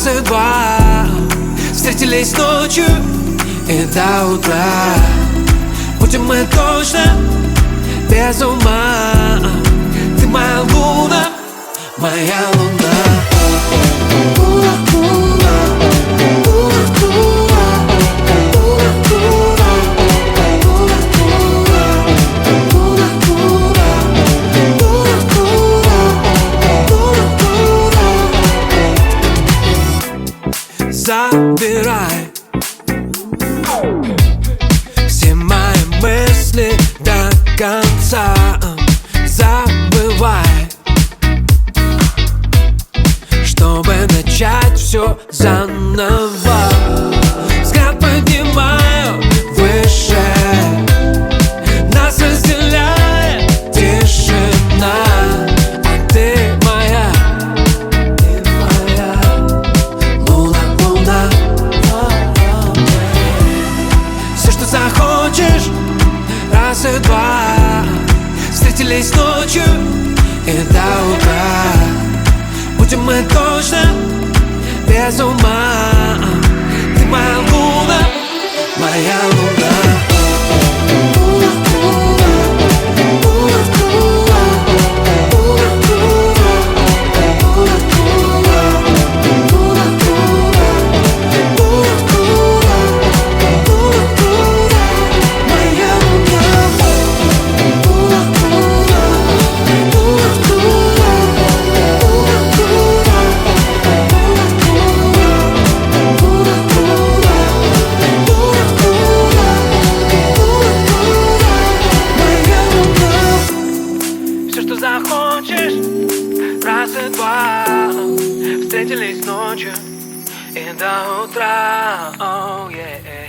раз и два встретились ночью и до утра. Будем мы точно без ума. Ты моя луна, моя луна. Забирай все мои мысли до конца. Забывай, чтобы начать все заново. Взгляд поднимаю выше, нас разделяет тишина. А ты моя, ты моя луна, луна. Все, что захочешь, раз и два встретились ночью и до утра. Будем мы точно без ума. Ты моя луна, моя луна. Захочешь, раз и два встретились ночью и до утра. Oh, yeah.